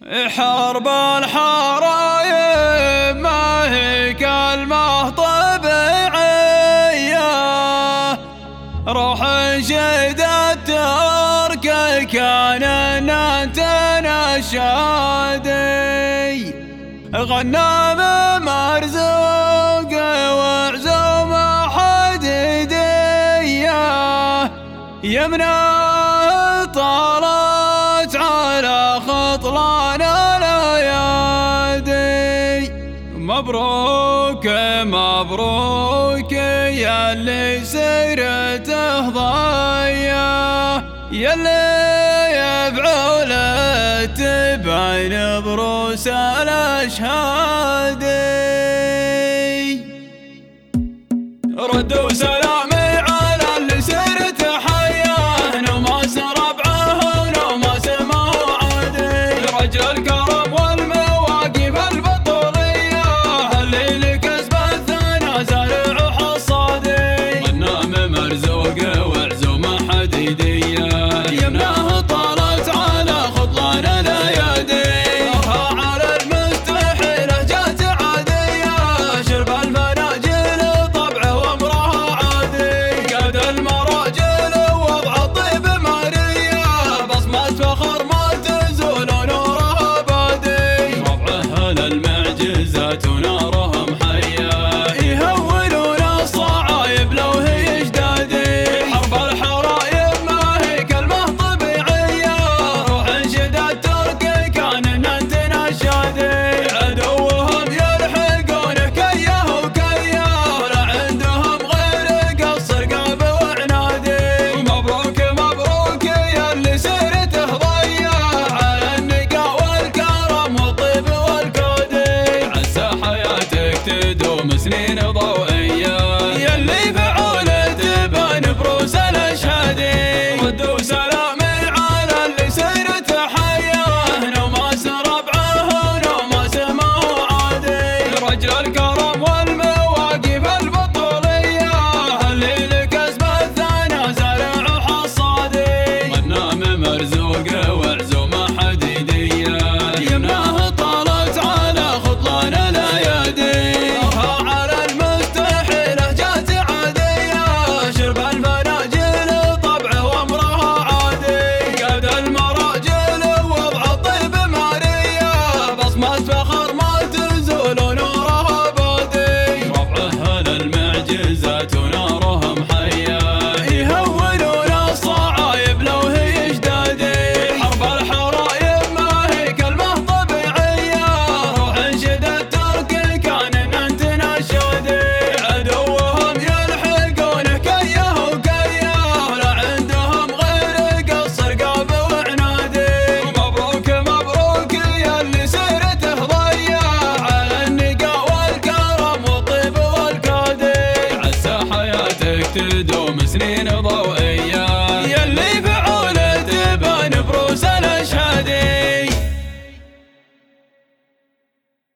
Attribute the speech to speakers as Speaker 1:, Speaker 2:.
Speaker 1: حرب الحرايب ما هي كلمة طبيعية، روح شد الترك كان انت نشادي، غنى مرزوق وعزوم حديدية، يمنى طالت على خطلان الايادي. مبروك مبروك ياللي سيرته ضايع، ياللي بعولة تبين بروس الاشهادي. ردوا سلامي على اللي سيرته حياه، وما سربعه وما سماه عادي، رجل كرم والمواقف البطولية، اللي لكسب الثنا زارع حصادي، غنام مرزوق وعزوم حديدية، يمناه طالت على خطلان الايادي، على المستحيله جات عادية، شرب المناجل طبعه وامره عادي، قاد المراجل وضع الطيب مارية، بصمة فخر ما تزول ونورها بادي، ربعه للمعجزات ونارهم حية، يهولون الصعايب لو هي جدادي. حرب الحرايب ما هي كلمة طبيعية، روح انشد الترك كان انت نشادي، عدوهم يلحقون كيه وكيه، ولا عندهم غير قصر قلب وعنادي. مبروك مبروك ياللي سيرته ضيع، على النقا والكرم والطيب والكودي، عسى حياتك تدوم سنين ضوئية، ياللي بعولة تبان بروس الاشهادي. ردوا سلامي على اللي سيرته حياه، وما سربعه وما سماه عادي، رجل كرم والمواقف البطولية، اللي لكسب الثنا زارع حصادي، غنام مرزوق وعزوم حديدية، يمناه طالت على خطلان الايادي، على المستحيله جات عادية، شرب المناجل طبعه وامره عادي، قاد المراجل وضع الطيب مارية، بصمة فخر ما تزول ونورها بادي، ربعه للمعجزات ونارهم حية، يهولون الصعايب لو هي جدادي. حرب الحرايب ما هي كلمة طبيعية، روح انشد الترك كان انت نشادي، عدوهم يلحقون كيه وكيه، ولا عندهم غير قصر قلب وعنادي. مبروك مبروك ياللي سيرته ضيع، على النقا والكرم والطيب والكودي، عسى حياتك تدوم سنين ضوئية.